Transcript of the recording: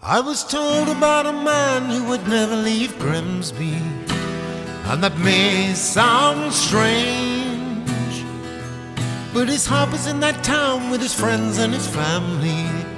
I was told about a man who would never leave Grimsby, and that may sound strange, but his heart was in that town with his friends and his family.